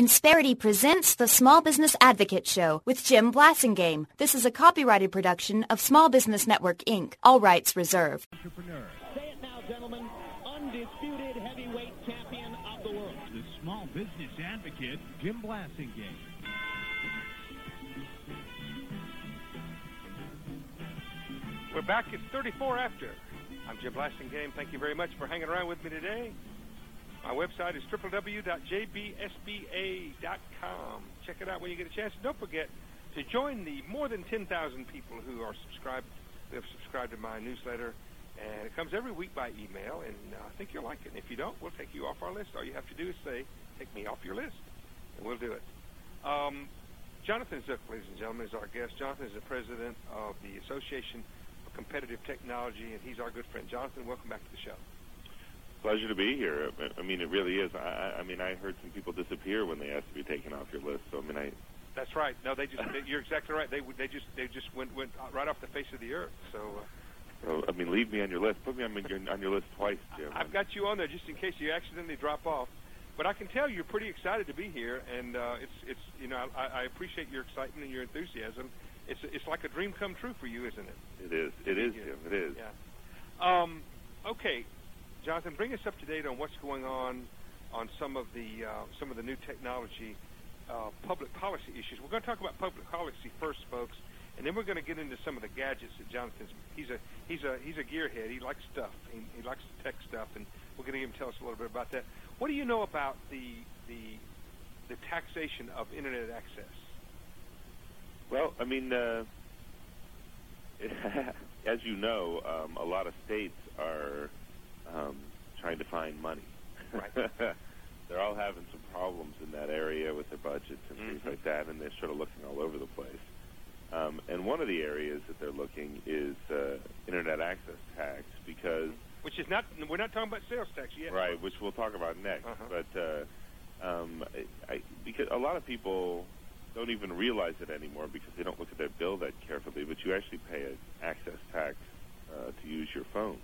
Insperity presents the Small Business Advocate Show with Jim Blasingame. This is a copyrighted production of Small Business Network, Inc. All rights reserved. Entrepreneur. Say it now, gentlemen. Undisputed heavyweight champion of the world. The Small Business Advocate, Jim Blasingame. We're back at 34 after. I'm Jim Blasingame. Thank you very much for hanging around with me today. My website is www.jbsba.com. Check it out when you get a chance. Don't forget to join the more than 10,000 people who have subscribed to my newsletter. And it comes every week by email, and I think you'll like it. And if you don't, we'll take you off our list. All you have to do is say, take me off your list, and we'll do it. Jonathan Zook, ladies and gentlemen, is our guest. Jonathan is the president of the Association of Competitive Technology, and he's our good friend. Jonathan, welcome back to the show. Pleasure to be here. I mean, it really is. I heard some people disappear when they asked to be taken off your list. So, That's right. No, you're exactly right. They just went right off the face of the earth. So, leave me on your list. Put me on your list twice, Jim. I've got you on there just in case you accidentally drop off. But I can tell you're pretty excited to be here, and I appreciate your excitement and your enthusiasm. It's like a dream come true for you, isn't it? It is. It is, Jim. It is. Yeah. Okay. Jonathan, bring us up to date on what's going on some of the new technology, public policy issues. We're going to talk about public policy first, folks, and then we're going to get into some of the gadgets that Jonathan's. He's a gearhead. He likes stuff. He likes tech stuff, and we're going to get him to tell us a little bit about that. What do you know about the taxation of internet access? Well, as you know, a lot of states are trying to find money. Right. They're all having some problems in that area with their budgets and things like that, and they're sort of looking all over the place. And one of the areas that they're looking is internet access tax, because we're not talking about sales tax yet. Right, which we'll talk about next. But because a lot of people don't even realize it anymore because they don't look at their bill that carefully, but you actually pay an access tax to use your phone.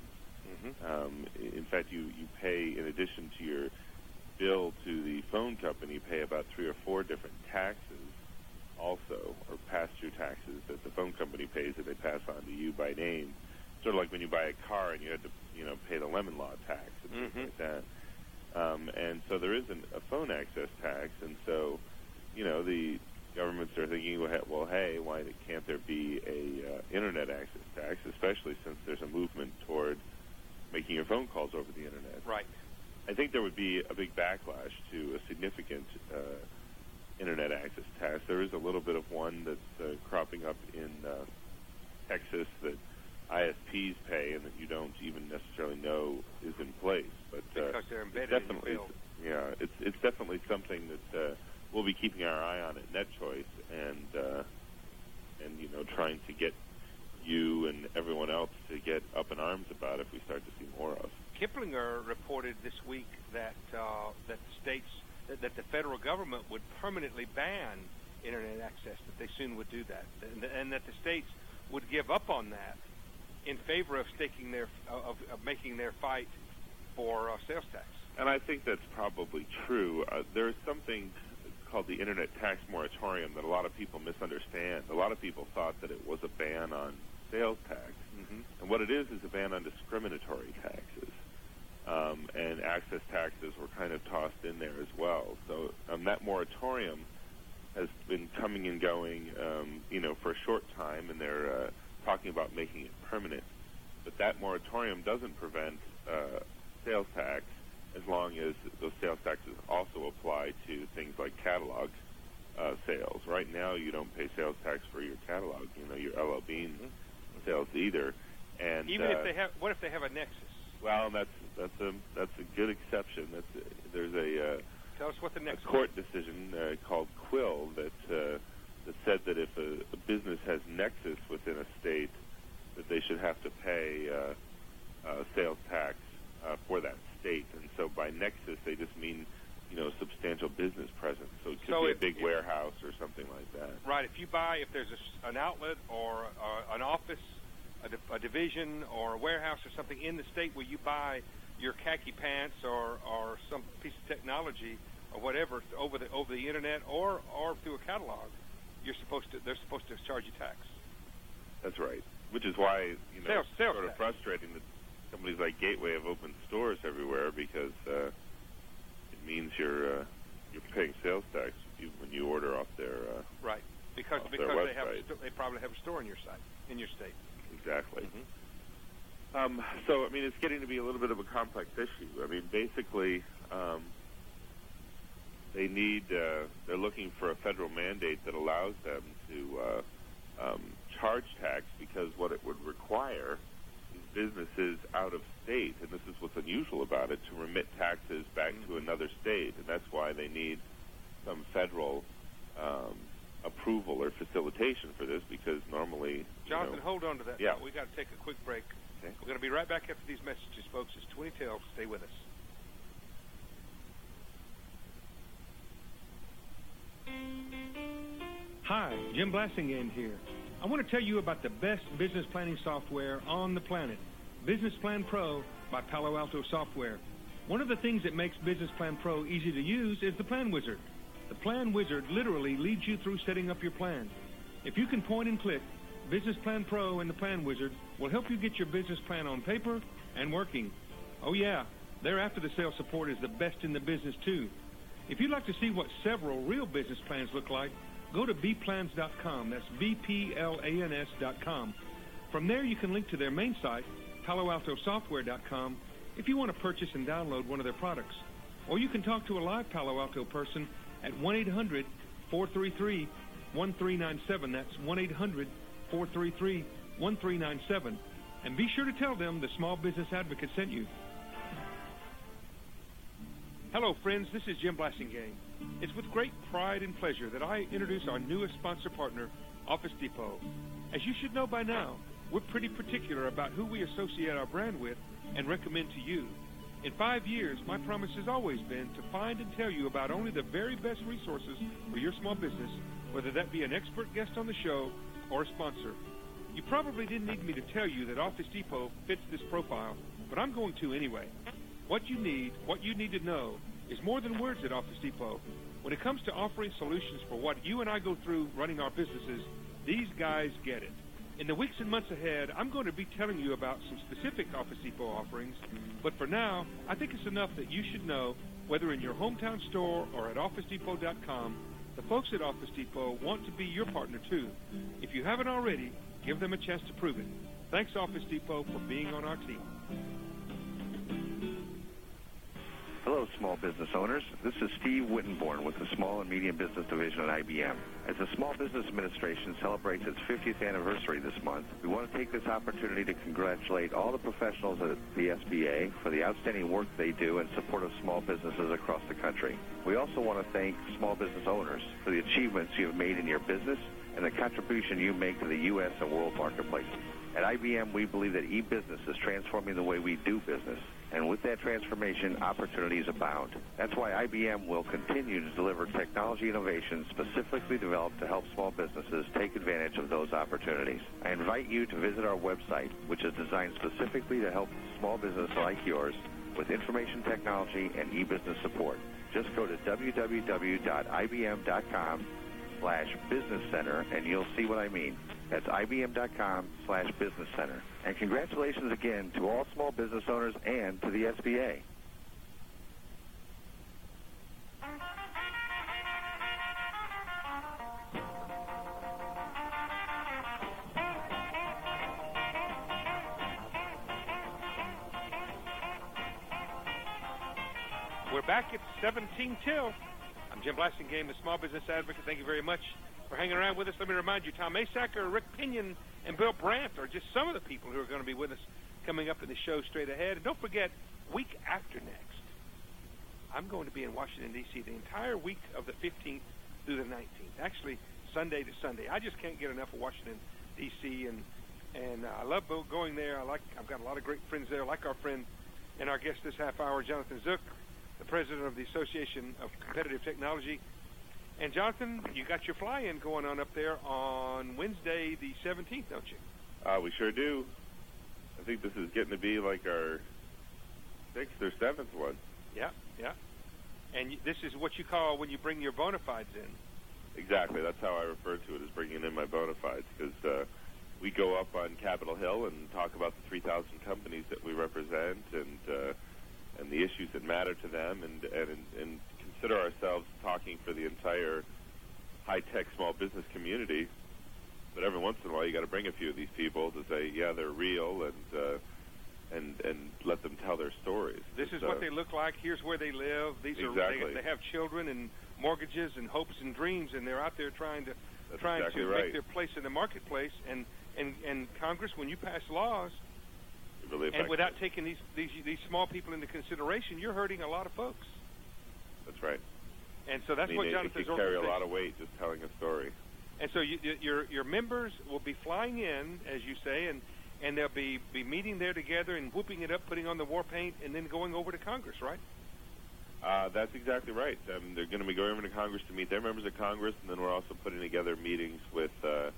In fact, you pay, in addition to your bill to the phone company, you pay about 3 or 4 different taxes also, or pass-through taxes that the phone company pays that they pass on to you by name. Sort of like when you buy a car and you had to, pay the lemon law tax and things like that. And so there isn't a phone access tax, and so, the governments are thinking, well, hey, why can't there be a internet access tax, especially since there's a movement toward making your phone calls over the internet. Right. I think there would be a big backlash to a significant internet access tax. There is a little bit of one that's cropping up in Texas that ISPs pay and that you don't even necessarily know is in place. But because they're embedded in the bill. Yeah, it's definitely something that we'll be keeping our eye on at NetChoice and trying to get you and everyone else to get up in arms about if we start to see more of. Kiplinger reported this week that the federal government would permanently ban internet access, that they soon would do that, and that the states would give up on that in favor of making their fight for sales tax. And I think that's probably true. There's something called the Internet Tax Moratorium that a lot of people misunderstand. A lot of people thought that it was a ban on sales tax, and what it is a ban on discriminatory taxes. And access taxes were kind of tossed in there as well. So that moratorium has been coming and going, for a short time, and they're talking about making it permanent. But that moratorium doesn't prevent sales tax as long as those sales taxes also apply to things like catalog sales. Right now, you don't pay sales tax for your catalog, your LL Bean sales either. And even if they have, what if they have a Nexus? Well, that's a good exception. There's a tell us what the Nexus court decision called Quill that said that if a business has Nexus within a state, that they should have to pay sales tax for that state. And so by Nexus, they just mean substantial business presence. So it could be a big warehouse or something like that. Right. If there's an outlet or an office, a division or a warehouse or something in the state where you buy your khaki pants or some piece of technology, or whatever over the internet or through a catalog, they're supposed to charge you tax. That's right. Which is why sales it's sort of tax. frustrating that companies like Gateway have opened stores everywhere, because it means you're paying sales tax when you order off their right, because their website. they probably have a store in your state. Exactly. So, I mean, it's getting to be a little bit of a complex issue. I mean, basically, they're looking for a federal mandate that allows them to charge tax, because what it would require is businesses out of state, and this is what's unusual about it, to remit taxes back to another state, and that's why they need some federal approval or facilitation for this, because normally... Jonathan, hold on to that. Yeah. We got to take a quick break. Okay. We're going to be right back after these messages, folks. It's 20 till. Stay with us. Hi, Jim Blassingame here. I want to tell you about the best business planning software on the planet, Business Plan Pro by Palo Alto Software. One of the things that makes Business Plan Pro easy to use is the Plan Wizard. The Plan Wizard literally leads you through setting up your plan. If you can point and click, Business Plan Pro and the Plan Wizard will help you get your business plan on paper and working. Oh yeah, their after-the-sale support is the best in the business too. If you'd like to see what several real business plans look like, go to bplans.com. That's BPLANS.com. From there, you can link to their main site, PaloAltoSoftware.com, if you want to purchase and download one of their products. Or you can talk to a live Palo Alto person at 1-800-433-1397. That's 1-800-433-1397. And be sure to tell them the Small Business Advocate sent you. Hello, friends. This is Jim Blassingame. It's with great pride and pleasure that I introduce our newest sponsor partner, Office Depot. As you should know by now, we're pretty particular about who we associate our brand with and recommend to you. In 5 years, my promise has always been to find and tell you about only the very best resources for your small business, whether that be an expert guest on the show or a sponsor. You probably didn't need me to tell you that Office Depot fits this profile, but I'm going to anyway. What you need to know, is more than words at Office Depot. When it comes to offering solutions for what you and I go through running our businesses, these guys get it. In the weeks and months ahead, I'm going to be telling you about some specific Office Depot offerings, but for now, I think it's enough that you should know, whether in your hometown store or at OfficeDepot.com, the folks at Office Depot want to be your partner too. If you haven't already, give them a chance to prove it. Thanks, Office Depot, for being on our team. Hello, small business owners. This is Steve Wittenborn with the Small and Medium Business Division at IBM. As the Small Business Administration celebrates its 50th anniversary this month, we want to take this opportunity to congratulate all the professionals at the SBA for the outstanding work they do in support of small businesses across the country. We also want to thank small business owners for the achievements you have made in your business and the contribution you make to the U.S. and world marketplaces. At IBM, we believe that e-business is transforming the way we do business. And with that transformation, opportunities abound. That's why IBM will continue to deliver technology innovations specifically developed to help small businesses take advantage of those opportunities. I invite you to visit our website, which is designed specifically to help small business like yours with information technology and e-business support. Just go to www.ibm.com/business center and you'll see what I mean. That's ibm.com/business center. And congratulations again to all small business owners and to the SBA. We're back at 17 till. I'm Jim Blassingame, the Small Business Advocate. Thank you very much for hanging around with us. Let me remind you, Tom Masacker, Rick Pinion, and Bill Brandt are just some of the people who are going to be with us coming up in the show straight ahead. And don't forget, week after next, I'm going to be in Washington, D.C. the entire week of the 15th through the 19th, actually Sunday to Sunday. I just can't get enough of Washington, D.C., and I love going there. I've got a lot of great friends there, like our friend and our guest this half hour, Jonathan Zook, the president of the Association of Competitive Technology. And, Jonathan, you got your fly-in going on up there on Wednesday the 17th, don't you? We sure do. I think this is getting to be like our 6th or 7th one. Yeah. And this is what you call when you bring your bona fides in. Exactly. That's how I refer to it, as bringing in my bona fides, because we go up on Capitol Hill and talk about the 3,000 companies that we represent and the issues that matter to them, and consider ourselves talking for the entire high-tech small business community. But every once in a while, you got to bring a few of these people to say, yeah, they're real, and let them tell their stories. This is what they look like. Here's where they live. These exactly. are they have children and mortgages and hopes and dreams, and they're out there trying to exactly make their place in the marketplace. And Congress, when you pass laws, really and without taking these small people into consideration, you're hurting a lot of folks. That's right. And so that's what Jonathan's organization. It can carry a lot of weight just telling a story. And so your members will be flying in, as you say, and they'll be meeting there together and whooping it up, putting on the war paint, and then going over to Congress, right? That's exactly right. They're going to be going over to Congress to meet their members of Congress, and then we're also putting together meetings with,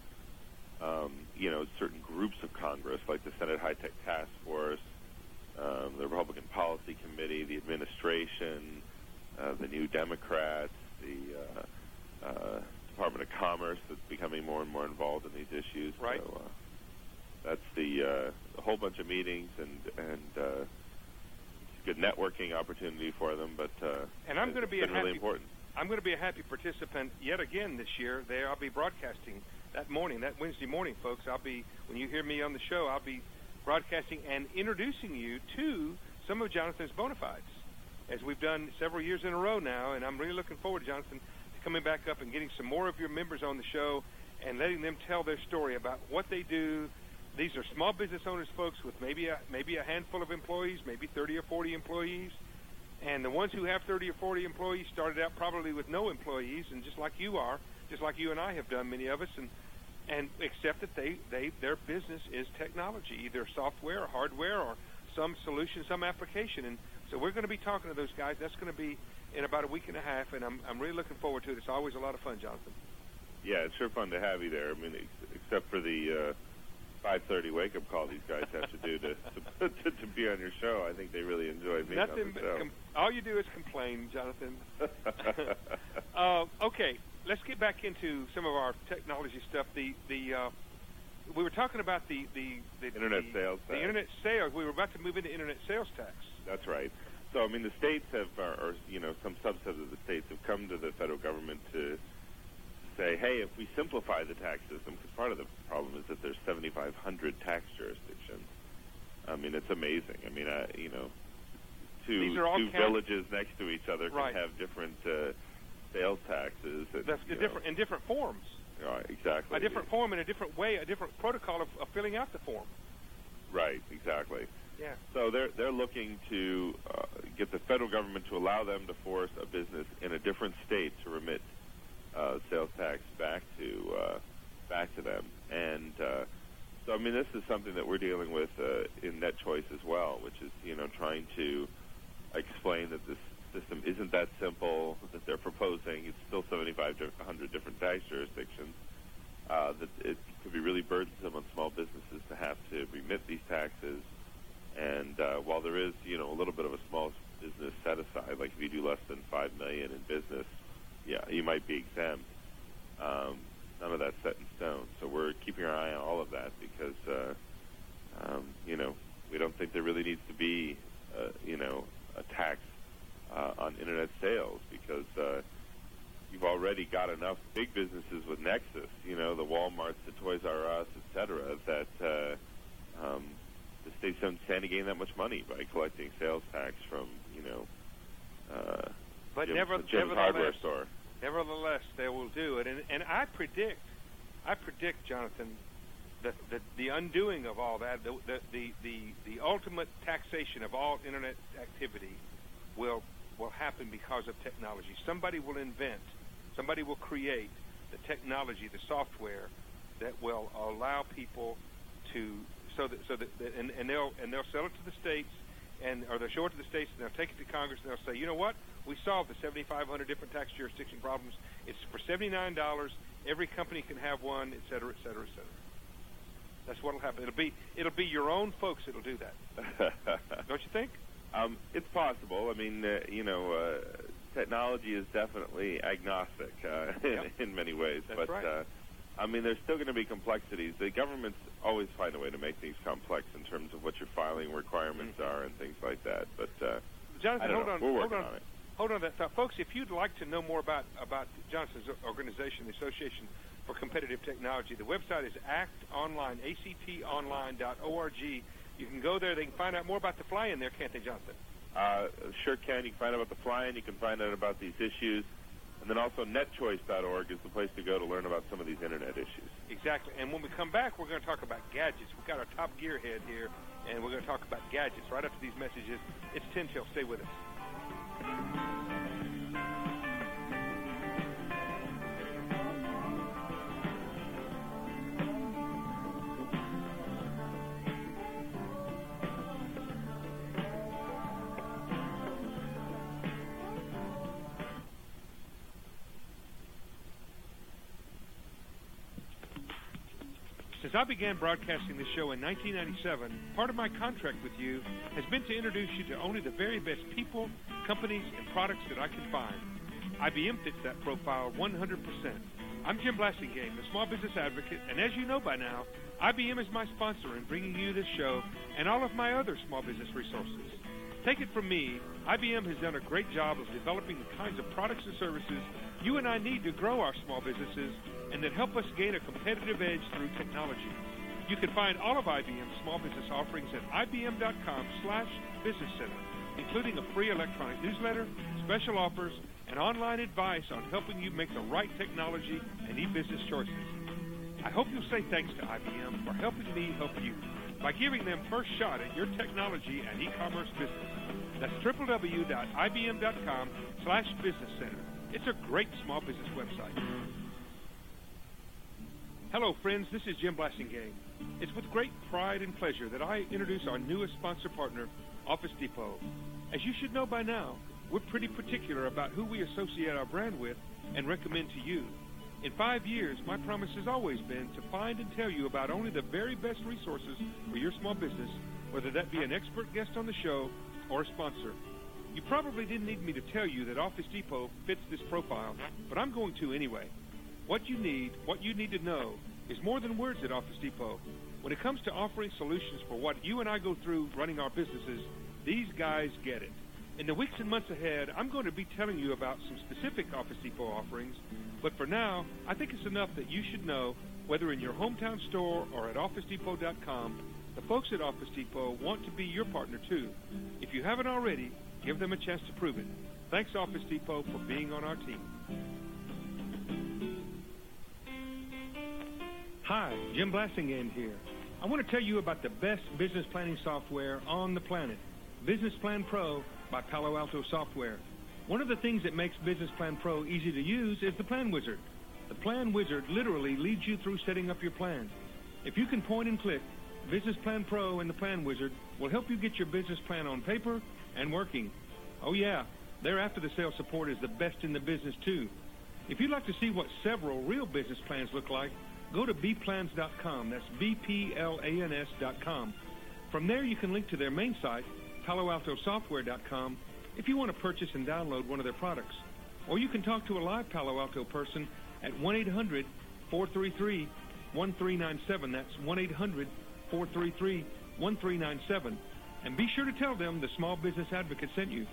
certain groups of Congress, like the Senate High-Tech Task Force, the Republican Policy Committee, the administration, the New Democrats, the Department of Commerce that's becoming more and more involved in these issues. Right. So, that's a whole bunch of meetings and good networking opportunity for them. But and I'm going to be really important. I'm going to be a happy participant yet again this year. I'll be broadcasting that morning, that Wednesday morning, folks. When you hear me on the show, I'll be broadcasting and introducing you to some of Jonathan's bona fides, as we've done several years in a row now. And I'm really looking forward, Jonathan, to coming back up and getting some more of your members on the show and letting them tell their story about what they do. These are small business owners, folks, with maybe a handful of employees, maybe 30 or 40 employees. And the ones who have 30 or 40 employees started out probably with no employees, and just like you and I have done, many of us, and except that their business is technology, either software or hardware or some solution, some application. And so we're going to be talking to those guys. That's going to be in about a week and a half, and I'm really looking forward to it. It's always a lot of fun, Jonathan. Yeah, it's sure fun to have you there. I mean, except for the 5:30 wake-up call these guys have to do to be on your show. I think they really enjoy being on the show. All you do is complain, Jonathan. Okay, let's get back into some of our technology stuff. We were talking about the internet sales tax. The internet sales. We were about to move into internet sales tax. That's right. So, I mean, the states have, or some subsets of the states have come to the federal government to say, hey, if we simplify the tax system, because part of the problem is that there's 7,500 tax jurisdictions. I mean, it's amazing. I mean, two villages next to each other can have different sales taxes. In different forms. Right, exactly. A different form and a different way, a different protocol of filling out the form. Right, exactly. Yeah. So they're looking to get the federal government to allow them to force a business in a different state to remit sales tax back to them. And so, I mean, this is something that we're dealing with in NetChoice as well, which is, trying to explain that this system isn't that simple, that they're proposing. It's still 7,500 different tax jurisdictions, that it could be really burdensome on small businesses to have to remit these taxes. And while there is, a little bit of a small business set aside, like if you do less than $5 million in business, yeah, you might be exempt. None of that's set in stone. So we're keeping our eye on all of that because, we don't think there really needs to be, a tax on Internet sales because you've already got enough big businesses with Nexus, the Walmarts, the Toys R Us, et cetera, that the states don't stand to gain that much money by collecting sales tax from, Jim's hardware store. Nevertheless, they will do it, and I predict, Jonathan, that the undoing of all that, the ultimate taxation of all internet activity, will happen because of technology. Somebody will invent, somebody will create the technology, the software that will allow people to and they'll sell it to the states, or they'll show it to the states, and they'll take it to Congress, and they'll say, you know what? We solved the 7,500 different tax jurisdiction problems. It's for $79. Every company can have one, et cetera, et cetera, et cetera. That's what'll happen. It'll be your own folks that'll do that. Don't you think? It's possible. I mean, technology is definitely agnostic in many ways. That's right. I mean, there's still going to be complexities. The governments always find a way to make things complex in terms of what your filing requirements are and things like that. But Jonathan, I don't know. We're working on it. Hold on to that thought. Folks, if you'd like to know more about Jonathan's organization, the Association for Competitive Technology, the website is actonline, actonline.org. You can go there. They can find out more about the fly-in there, can't they, Jonathan? Sure can. You can find out about the fly-in. You can find out about these issues. And then also netchoice.org is the place to go to learn about some of these Internet issues. Exactly. And when we come back, we're going to talk about gadgets. We've got our top gearhead here, and we're going to talk about gadgets right after these messages. It's 10 till. Stay with us. Since I began broadcasting this show in 1997, part of my contract with you has been to introduce you to only the very best people, companies, and products that I can find. IBM fits that profile 100%. I'm Jim Blasingame, the Small Business Advocate, and as you know by now, IBM is my sponsor in bringing you this show and all of my other small business resources. Take it from me, IBM has done a great job of developing the kinds of products and services you and I need to grow our small businesses and that help us gain a competitive edge through technology. You can find all of IBM's small business offerings at ibm.com/business center, including a free electronic newsletter, special offers, and online advice on helping you make the right technology and e-business choices. I hope you'll say thanks to IBM for helping me help you by giving them first shot at your technology and e-commerce business. That's www.ibm.com/business center. It's a great small business website. Hello, friends. This is Jim Blasingame. It's with great pride and pleasure that I introduce our newest sponsor partner, Office Depot. As you should know by now, we're pretty particular about who we associate our brand with and recommend to you. In 5 years, my promise has always been to find and tell you about only the very best resources for your small business, whether that be an expert guest on the show or a sponsor. You probably didn't need me to tell you that Office Depot fits this profile, but I'm going to anyway. What you need to know, is more than words at Office Depot. When it comes to offering solutions for what you and I go through running our businesses, these guys get it. In the weeks and months ahead, I'm going to be telling you about some specific Office Depot offerings, but for now, I think it's enough that you should know, whether in your hometown store or at OfficeDepot.com, the folks at Office Depot want to be your partner too. If you haven't already, give them a chance to prove it. Thanks, Office Depot, for being on our team. Hi, Jim Blasingame here. I want to tell you about the best business planning software on the planet, Business Plan Pro by Palo Alto Software. One of the things that makes Business Plan Pro easy to use is the Plan Wizard. The Plan Wizard literally leads you through setting up your plan. If you can point and click, Business Plan Pro and the Plan Wizard will help you get your business plan on paper and working. Oh yeah, their after-the-sale support is the best in the business too. If you'd like to see what several real business plans look like, go to bplans.com. That's bplans.com. From there, you can link to their main site, paloaltosoftware.com, if you want to purchase and download one of their products. Or you can talk to a live Palo Alto person at 1-800-433-1397. That's 1-800-433-1397. And be sure to tell them the Small Business Advocate sent you.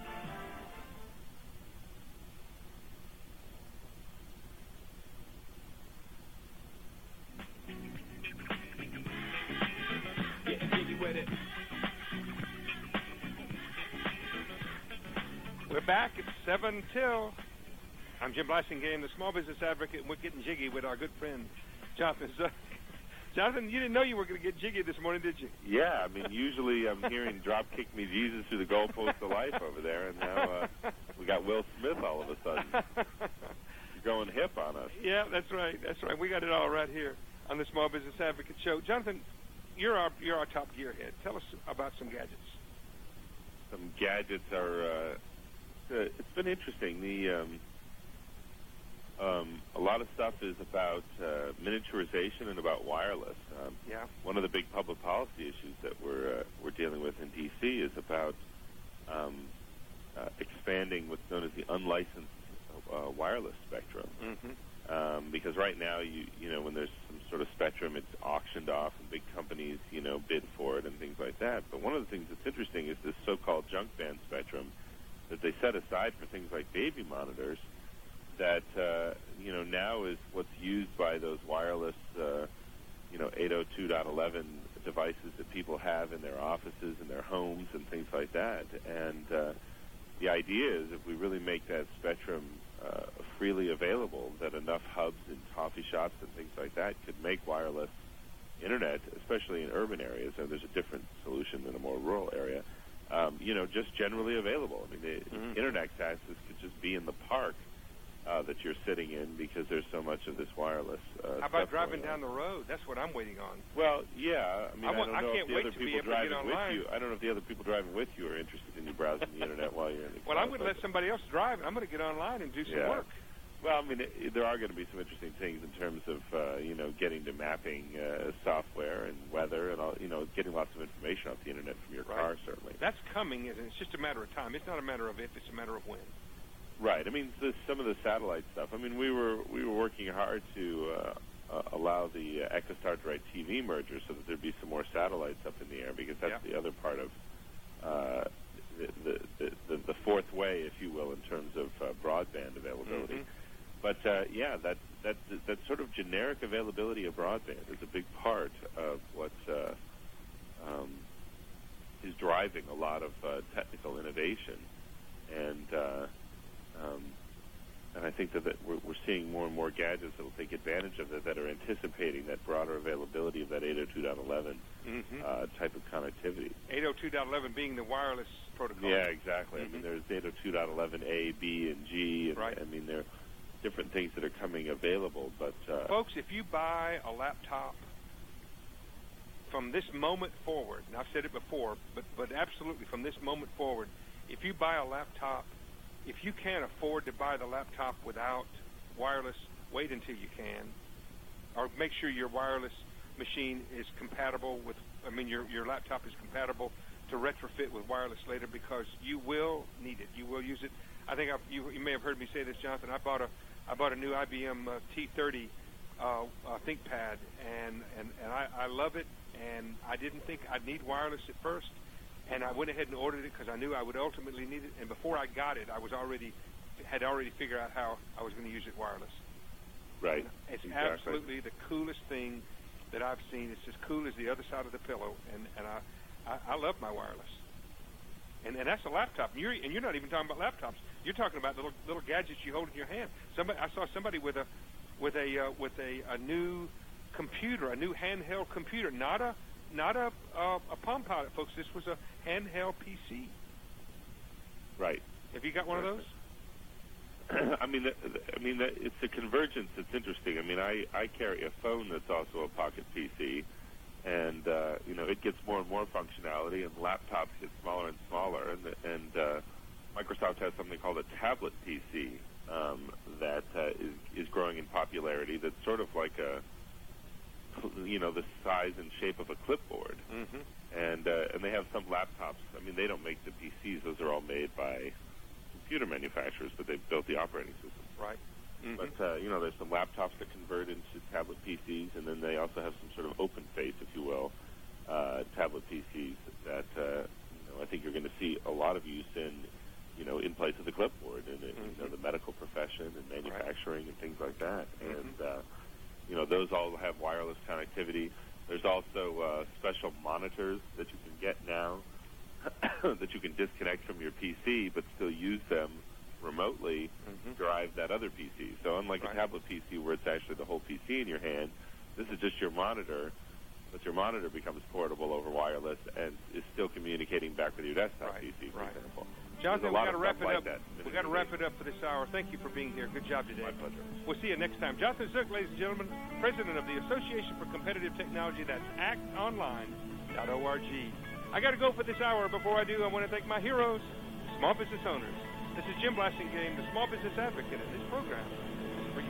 We're back at 7 till. I'm Jim Blasingame, the Small Business Advocate, and we're getting jiggy with our good friend, Jonathan. Jonathan, you didn't know you were going to get jiggy this morning, did you? Yeah, I mean, usually I'm hearing drop kick me Jesus through the goalpost of life over there, and now we got Will Smith all of a sudden. You're going hip on us. Yeah, that's right. That's right. We got it all right here on the Small Business Advocate Show. Jonathan, you're our top gearhead. Tell us about some gadgets. Some gadgets are... it's been interesting. A lot of stuff is about miniaturization and about wireless. One of the big public policy issues that we're dealing with in D.C. is about expanding what's known as the unlicensed wireless spectrum. Because right now, you know, when there's some sort of spectrum, it's auctioned off and big companies, you know, bid for it and things like that. But one of the things that's interesting is this so-called junk band spectrum that they set aside for things like baby monitors that, you know, now is what's used by those wireless, you know, 802.11 devices that people have in their offices and their homes and things like that. And the idea is if we really make that spectrum freely available, that enough hubs and coffee shops and things like that could make wireless internet, especially in urban areas, and there's a different solution in a more rural area, you know, just generally available. I mean, the internet access could just be in the park that you're sitting in because there's so much of this wireless How about driving down the road? That's what I'm waiting on. Well, yeah. I mean, I don't know can't if the wait other to be people able to get driving with online. you. I don't know if the other people driving with you are interested in you browsing the internet while you're in the Well, car. I'm going to let somebody else drive, and I'm going to get online and do some Yeah. work. Well, I mean, there are going to be some interesting things in terms of, you know, getting to mapping software and weather and all, you know, getting lots of information off the internet from your car, certainly. That's coming, and it's just a matter of time. It's not a matter of if, it's a matter of when. Right. I mean, some of the satellite stuff. I mean, we were working hard to allow the EchoStar DirecTV merger so that there'd be some more satellites up in the air, because that's the other part of the fourth way, if you will, in terms of broadband availability. But yeah, that sort of generic availability of broadband is a big part of what is driving a lot of technical innovation, and I think that we're seeing more and more gadgets that will take advantage of it, that are anticipating that broader availability of that 802.11 type of connectivity. 802.11 being the wireless protocol. Yeah, exactly. I mean, there's 802.11a, b, and g. And, I mean, there are different things that are coming available. But folks, if you buy a laptop from this moment forward, and I've said it before, but absolutely from this moment forward, if you buy a laptop, if you can't afford to buy the laptop without wireless, wait until you can, or make sure your wireless machine is compatible with, I mean, your laptop is compatible to retrofit with wireless later, because you will need it. You will use it. I think you may have heard me say this, Jonathan. I bought a new IBM T30 ThinkPad, and I love it. And I didn't think I'd need wireless at first, and I went ahead and ordered it because I knew I would ultimately need it. And before I got it, I had already figured out how I was going to use it wireless. Right. It's absolutely the coolest thing that I've seen. It's as cool as the other side of the pillow, and I love my wireless. And that's a laptop. And you're not even talking about laptops. You're talking about little gadgets you hold in your hand. I saw somebody with a new computer, a new handheld computer, not a Palm Pilot, folks. This was a handheld PC. Right. Have you got one of those? I mean, it's the convergence that's interesting. I mean, I carry a phone that's also a pocket PC, and you know, it gets more and more functionality, and laptops get smaller and smaller, and Microsoft has something called a tablet PC that is growing in popularity. That's sort of like the size and shape of a clipboard, and they have some laptops. I mean, they don't make the PCs; those are all made by computer manufacturers, but they've built the operating system. Right. But there's some laptops that convert into tablet PCs, and then they also have some sort of open face, if you will, tablet PCs that I think you're going to see a lot of use in place of the clipboard in the medical profession and manufacturing and things like that. And those all have wireless connectivity. There's also special monitors that you can get now that you can disconnect from your PC but still use them remotely to drive that other PC. So unlike a tablet PC where it's actually the whole PC in your hand, this is just your monitor, but your monitor becomes portable over wireless and is still communicating back with your desktop PC, for example. Jonathan, we've got to wrap it up. We've got to wrap it up for this hour. Thank you for being here. Good job today. My pleasure. We'll see you next time. Jonathan Zook, ladies and gentlemen, president of the Association for Competitive Technology. That's actonline.org. I got to go for this hour. Before I do, I want to thank my heroes, small business owners. This is Jim Blasingame, the small business advocate, and this program is for you.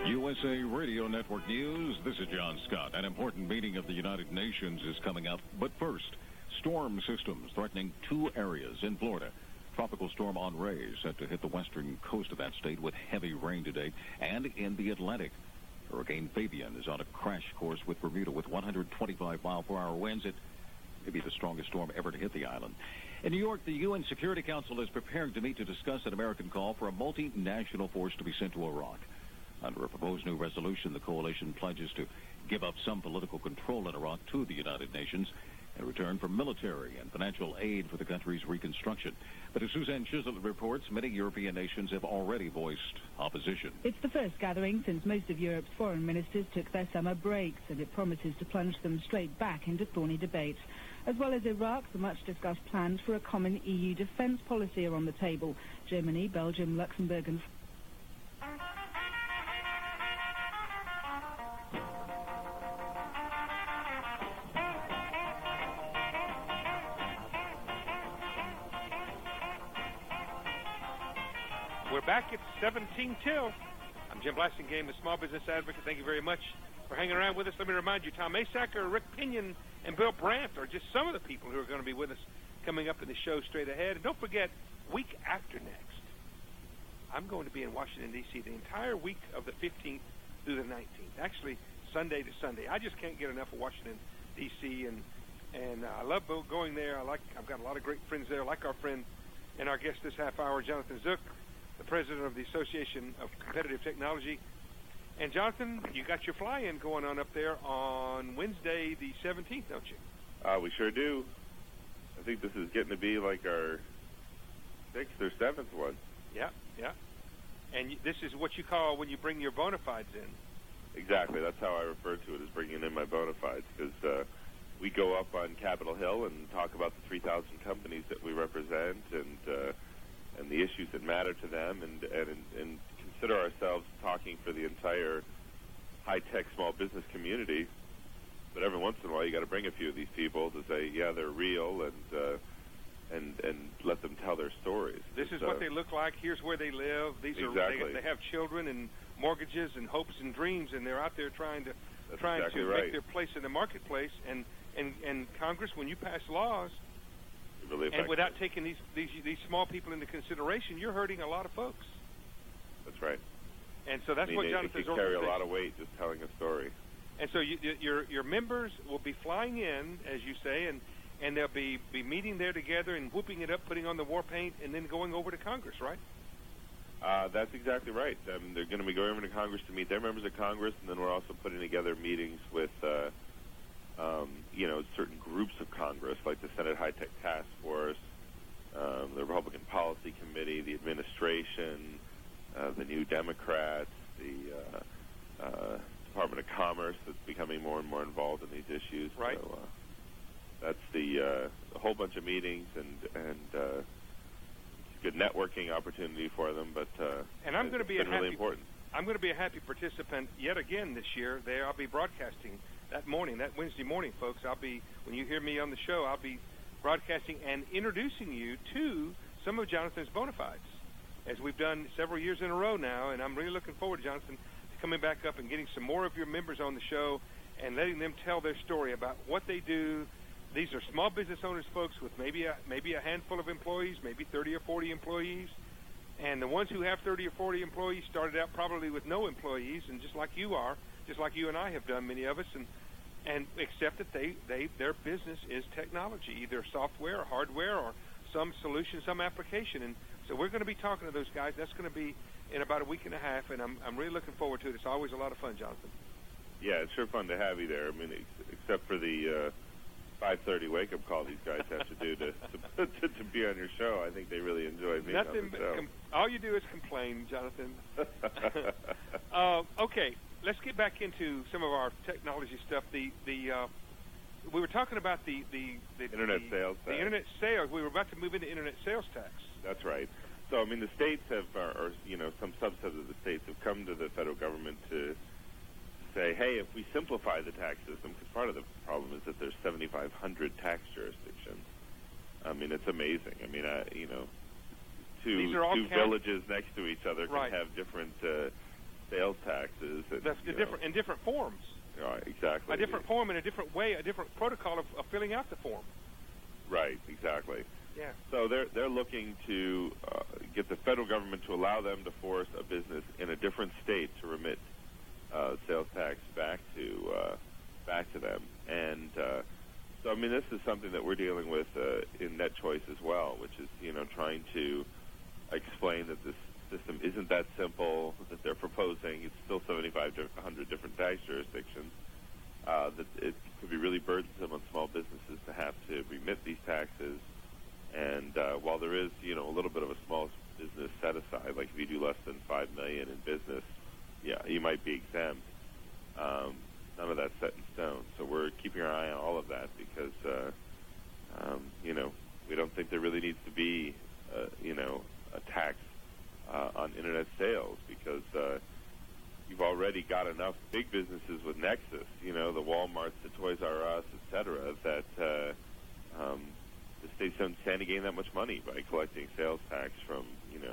USA Radio Network News. This is John Scott. An important meeting of the United Nations is coming up. But first, storm systems threatening 2 areas in Florida. Tropical storm Henri is set to hit the western coast of that state with heavy rain today. And in the Atlantic, Hurricane Fabian is on a crash course with Bermuda with 125-mile-per-hour winds. It may be the strongest storm ever to hit the island. In New York, the UN Security Council is preparing to meet to discuss an American call for a multinational force to be sent to Iraq. Under a proposed new resolution, the coalition pledges to give up some political control in Iraq to the United Nations in return for military and financial aid for the country's reconstruction. But as Suzanne Chisholm reports, many European nations have already voiced opposition. It's the first gathering since most of Europe's foreign ministers took their summer breaks, and it promises to plunge them straight back into thorny debate. As well as Iraq, the much-discussed plans for a common EU defence policy are on the table. Germany, Belgium, Luxembourg and We're back at 17 till. I'm Jim Blasingame, the Small Business Advocate. Thank you very much for hanging around with us. Let me remind you, Tom Asacker, Rick Pinion, and Bill Brandt are just some of the people who are going to be with us coming up in the show straight ahead. And don't forget, week after next, I'm going to be in Washington, D.C. the entire week of the 15th through the 19th. Actually, Sunday to Sunday. I just can't get enough of Washington, D.C., and I love going there. I've got a lot of great friends there, like our friend and our guest this half hour, Jonathan Zook, the president of the Association of Competitive Technology. And, Jonathan, you got your fly-in going on up there on Wednesday the 17th, don't you? We sure do. I think this is getting to be like our 6th or 7th one. Yeah. And this is what you call when you bring your bona fides in. Exactly. That's how I refer to it, as bringing in my bona fides, because we go up on Capitol Hill and talk about the 3,000 companies that we represent and the issues that matter to them, and consider ourselves talking for the entire high-tech small business community. But every once in a while, you got to bring a few of these people to say, yeah, they're real, and let them tell their stories. This is what they look like. Here's where they live. These exactly. They have children and mortgages and hopes and dreams, and they're out there trying to exactly make their place in the marketplace. And Congress, when you pass laws, really and without taking these small people into consideration, you're hurting a lot of folks. That's right. And so that's what Jonathan's organization carry a lot of weight just telling a story. And so your members will be flying in, as you say, and they'll be meeting there together and whooping it up, putting on the war paint, and then going over to Congress, right? That's exactly right. They're going to be going over to Congress to meet their members of Congress, and then we're also putting together meetings with certain groups of Congress, like the Senate High-Tech Task Force, the Republican Policy Committee, the administration, the New Democrats, the Department of Commerce that's becoming more and more involved in these issues. Right. So, that's a whole bunch of meetings and good networking opportunity for them. But and I'm going to be really important. I'm going to be a happy participant yet again this year. I'll be broadcasting that morning, that Wednesday morning, folks. When you hear me on the show, I'll be broadcasting and introducing you to some of Jonathan's bona fides, as we've done several years in a row now. And I'm really looking forward, Jonathan, to coming back up and getting some more of your members on the show and letting them tell their story about what they do. These are small business owners, folks, with maybe a handful of employees, maybe 30 or 40 employees. And the ones who have 30 or 40 employees started out probably with no employees, and just like you and I have done, many of us, and except that their business is technology, either software or hardware or some solution, some application. And so we're going to be talking to those guys. That's going to be in about a week and a half, and I'm really looking forward to it. It's always a lot of fun, Jonathan. Yeah, it's sure fun to have you there. I mean, except for the 5:30 wake-up call these guys have to do to be on your show. I think they really enjoy being on the show. All you do is complain, Jonathan. Okay, let's get back into some of our technology stuff. We were talking about the internet sales tax. The internet sales. We were about to move into internet sales tax. That's right. So, I mean, the states have, or some subsets of the states have come to the federal government to say, hey, if we simplify the tax system, because part of the problem is that there's 7,500 tax jurisdictions. I mean, it's amazing. I mean, two villages next to each other can have different sales taxes. And, That's in different forms. Exactly. A different form and a different way, a different protocol of filling out the form. Right, exactly. Yeah. So they're looking to get the federal government to allow them to force a business in a different state to remit sales tax back to them. And so, I mean, this is something that we're dealing with in NetChoice as well, which is, trying to explain that this system isn't that simple, that they're proposing. It's still 7,500 different tax jurisdictions, that it could be really burdensome on small businesses to have to remit these taxes. And while there is, a little bit of a small business set aside, like if you do less than $5 million in business, yeah, you might be exempt. None of that's set in stone. So we're keeping our eye on all of that because, we don't think there really needs to be, a tax on Internet sales because you've already got enough big businesses with Nexus, the Walmarts, the Toys R Us, et cetera, that the states don't stand to gain that much money by collecting sales tax from,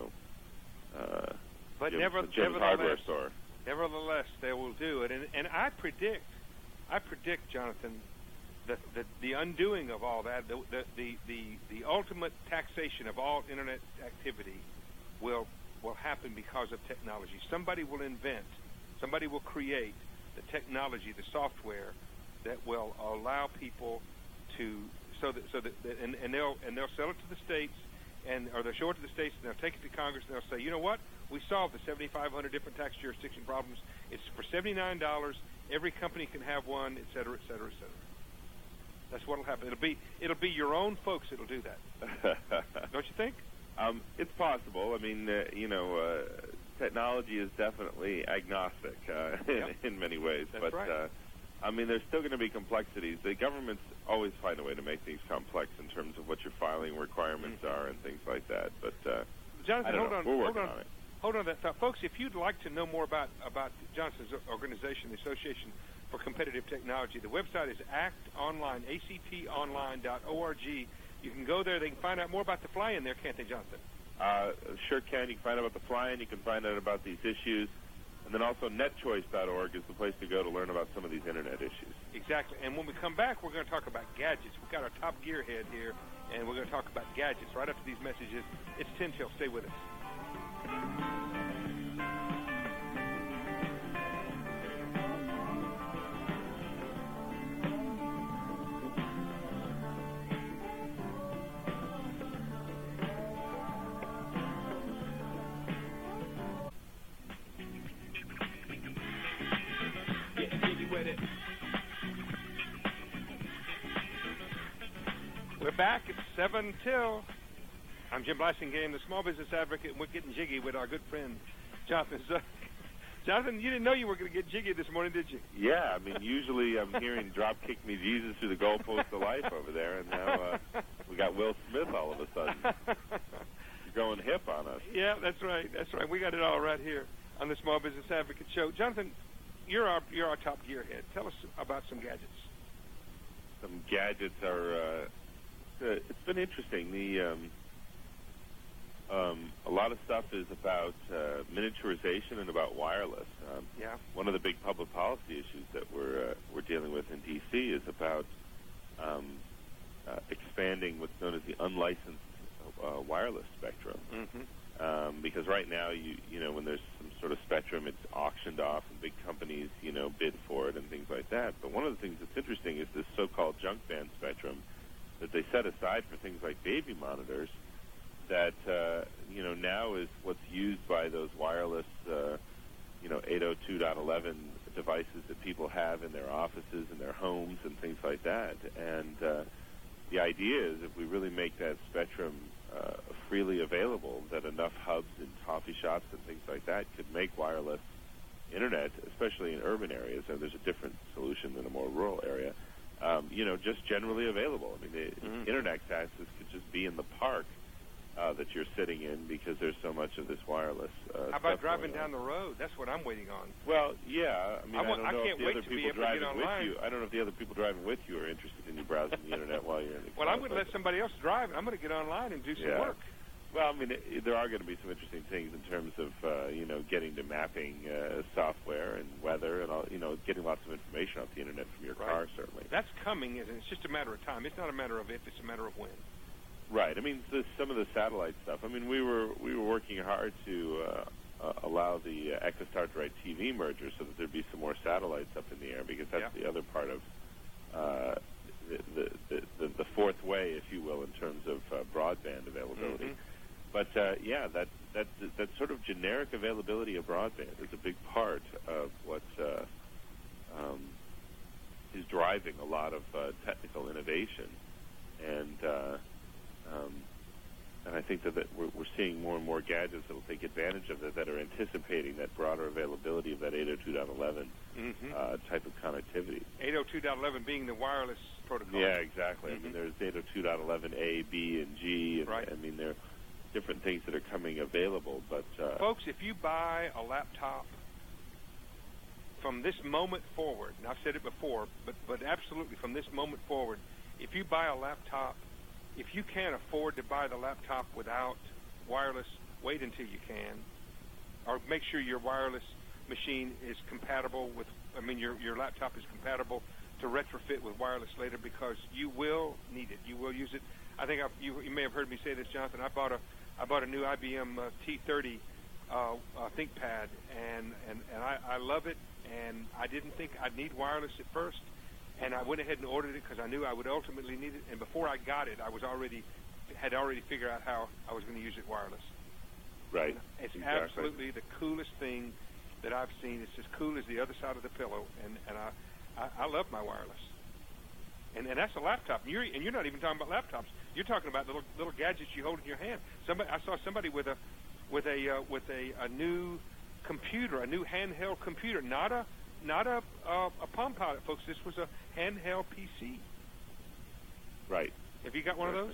but Jim's hardware store. Nevertheless, they will do it, and I predict, Jonathan, that the undoing of all that, the ultimate taxation of all Internet activity, will happen because of technology. Somebody will invent, somebody will create the technology, the software that will allow people to and they'll sell it to the states, or they'll show it to the states, and they'll take it to Congress, and they'll say, you know what? We solved the 7,500 different tax jurisdiction problems. It's for $79. Every company can have one, et cetera, et cetera, et cetera. That's what'll happen. It'll be your own folks that'll do that. Don't you think? It's possible. I mean, technology is definitely agnostic in many ways. That's right. I mean, there's still going to be complexities. The governments always find a way to make things complex in terms of what your filing requirements are and things like that. But Jonathan, hold on. We're working on it. Hold on to that thought. Folks, if you'd like to know more about Johnson's organization, the Association for Competitive Technology, the website is actonline, actonline.org. You can go there. They can find out more about the fly-in there, can't they, Jonathan? Sure can. You can find out about the fly-in. You can find out about these issues. And then also netchoice.org is the place to go to learn about some of these Internet issues. Exactly. And when we come back, we're going to talk about gadgets. We've got our top gearhead here, and we're going to talk about gadgets right after these messages. It's 10 till. Stay with us. We're back at 7 till. I'm Jim Blasingame, the Small Business Advocate, and we're getting jiggy with our good friend, Jonathan. Jonathan, you didn't know you were going to get jiggy this morning, did you? Yeah, I mean, usually I'm hearing drop kick me Jesus through the goalpost of life over there, and now we got Will Smith all of a sudden. You're going hip on us. Yeah, that's right. That's right. We got it all right here on the Small Business Advocate Show. Jonathan, you're our top gearhead. Tell us about some gadgets. Some gadgets are... it's been interesting. A lot of stuff is about miniaturization and about wireless. One of the big public policy issues that we're dealing with in D.C. is about expanding what's known as the unlicensed wireless spectrum. Mm-hmm. Because right now, when there's some sort of spectrum, it's auctioned off and big companies, bid for it and things like that. But one of the things that's interesting is this so-called junk band spectrum that they set aside for things like baby monitors that, now is what's used by those wireless, 802.11 devices that people have in their offices and their homes and things like that. And the idea is if we really make that spectrum freely available, that enough hubs and coffee shops and things like that could make wireless Internet, especially in urban areas, and there's a different solution than a more rural area, just generally available. I mean, the Internet access could just be in the park that you're sitting in because there's so much of this wireless How about driving down the road? That's what I'm waiting on. Well, yeah. I mean, I don't know if the other people driving with online. you. I don't know if the other people driving with you are interested in you browsing the Internet while you're in the car. Well, I'm going to let somebody else drive, and I'm going to get online and do some work. Well, I mean, there are going to be some interesting things in terms of, getting to mapping software and weather and all, getting lots of information off the internet from your car, certainly. That's coming, and it's just a matter of time. It's not a matter of if, it's a matter of when. Right. I mean, some of the satellite stuff. I mean, we were working hard to allow the EchoStar Direct TV merger so that there'd be some more satellites up in the air, because that's the other part of the fourth way, if you will, in terms of broadband availability. Mm-hmm. But that sort of generic availability of broadband is a big part of what is driving a lot of technical innovation, and I think that we're seeing more and more gadgets that will take advantage of it, that are anticipating that broader availability of that 802.11 type of connectivity. 802.11 being the wireless protocol. Yeah, exactly. I mean, there's 802.11a, b, and g. And, I mean, there are different things that are coming available. But folks, if you buy a laptop from this moment forward, and I've said it before, but absolutely from this moment forward, if you buy a laptop, if you can't afford to buy the laptop without wireless, wait until you can, or make sure your wireless machine is compatible with, your laptop is compatible to retrofit with wireless later, because you will need it. You will use it. I think you may have heard me say this, Jonathan. I bought a new IBM T30 ThinkPad, and I love it, and I didn't think I'd need wireless at first. And I went ahead and ordered it because I knew I would ultimately need it. And before I got it, I had already figured out how I was going to use it wireless. Right. It's absolutely the coolest thing that I've seen. It's as cool as the other side of the pillow, and I love my wireless. And that's a laptop. And you're not even talking about laptops. You're talking about little gadgets you hold in your hand. I saw somebody with a new computer, a new handheld computer, not a Palm Pilot, folks. This was a handheld PC. Right. Have you got one of those?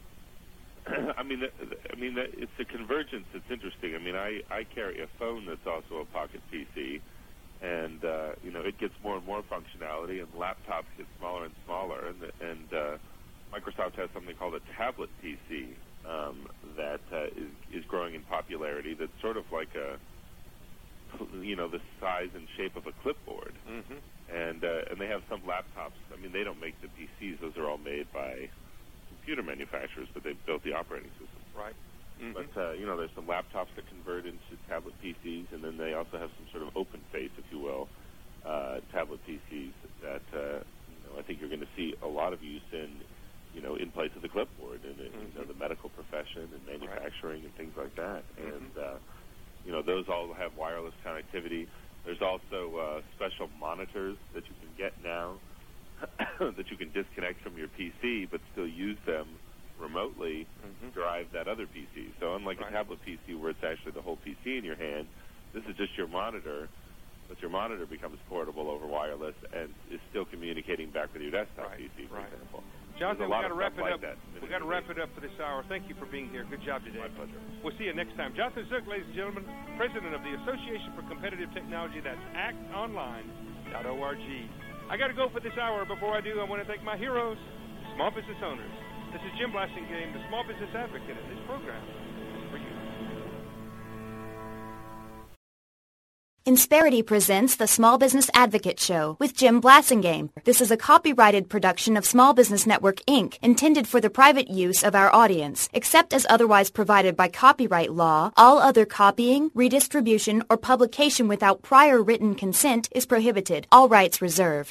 It's the convergence that's interesting. I mean, I carry a phone that's also a pocket PC, and it gets more and more functionality, and laptops get smaller and smaller, and Microsoft has something called a tablet PC that is growing in popularity. That's sort of like the size and shape of a clipboard. Mm-hmm. And they have some laptops. I mean, they don't make the PCs; those are all made by computer manufacturers, but they've built the operating system. Right. Mm-hmm. But there's some laptops that convert into tablet PCs, and then they also have some sort of open face, if you will, tablet PCs that I think you're going to see a lot of use in place of the clipboard in the medical profession and manufacturing and things like that. Mm-hmm. And those all have wireless connectivity. There's also special monitors that you can get now that you can disconnect from your PC but still use them remotely to drive that other PC. So unlike a tablet PC where it's actually the whole PC in your hand, this is just your monitor, but your monitor becomes portable over wireless and is still communicating back with your desktop PC, for example. Jonathan, we've got to wrap it up. We've got to wrap it up for this hour. Thank you for being here. Good job today. My pleasure. We'll see you next time. Jonathan Zook, ladies and gentlemen, president of the Association for Competitive Technology. That's actonline.org. I got to go for this hour. Before I do, I want to thank my heroes, small business owners. This is Jim Blasingame, the small business advocate, and this program is for you. Insperity presents the Small Business Advocate Show with Jim Blasingame. This is a copyrighted production of Small Business Network, Inc., intended for the private use of our audience. Except as otherwise provided by copyright law, all other copying, redistribution, or publication without prior written consent is prohibited. All rights reserved.